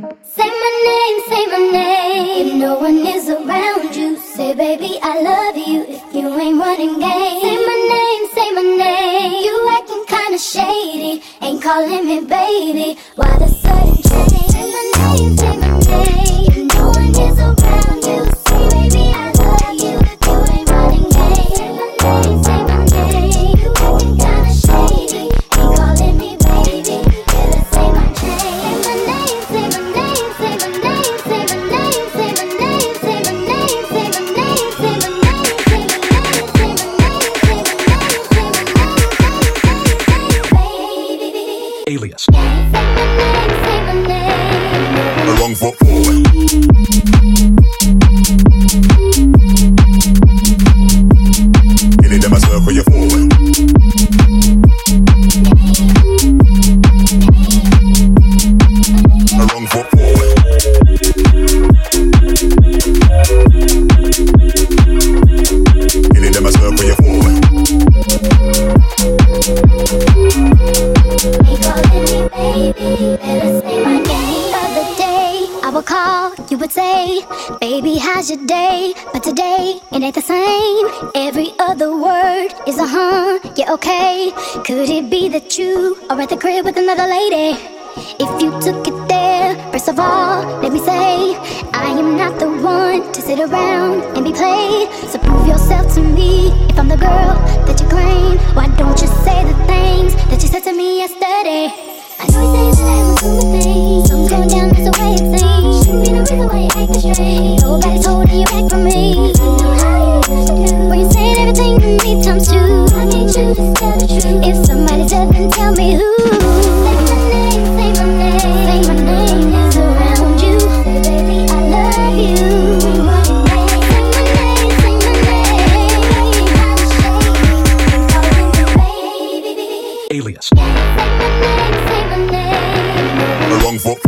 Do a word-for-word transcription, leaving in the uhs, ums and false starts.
Say my name, say my name. If no one is around you, say baby I love you. If you ain't running game, say my name, say my name. You acting kinda shady, ain't calling me baby. Why the sudden change? Say my name, say my name. If no one is around you, say baby I love you. If you ain't running game, say my name, say my name. You acting kinda shady, ain't calling me baby. Better say my name. Say my name, say my name, say my name, say my name, say my name, say my name, say my name, say my name, say my name, say my name, say my name, say my name, Alias. say my name, say my name. A wrong foot forward. Killing them a circle you forward. A wrong foot forward. Killing them a circle you forward. Ain't calling me baby, better say my name. The other day, I would call, you would say, baby, how's your day? But today, it ain't the same. Every other word is a huh, yeah, okay. Could it be that you are at the crib with another lady? If you took it there, first of all, let me say, I am not the one to sit around and be played. So prove yourself to me, if I'm the girl that you claim. Why don't you say the things that you said to me yesterday? I know you say that I was doing things, something's going down, that's the way it seems. Shouldn't be no reason why you acting strange. Nobody's holding you back from me. I know how you used to do, when you saying everything to me times two. I need you to tell the truth. If somebody tell, then tell me who. Say my name, say my name, say my name is around you. Say baby I love you. Say my name, say my name. I'm shady, calling me baby. Alias. Say my name, say my name. A wrong foot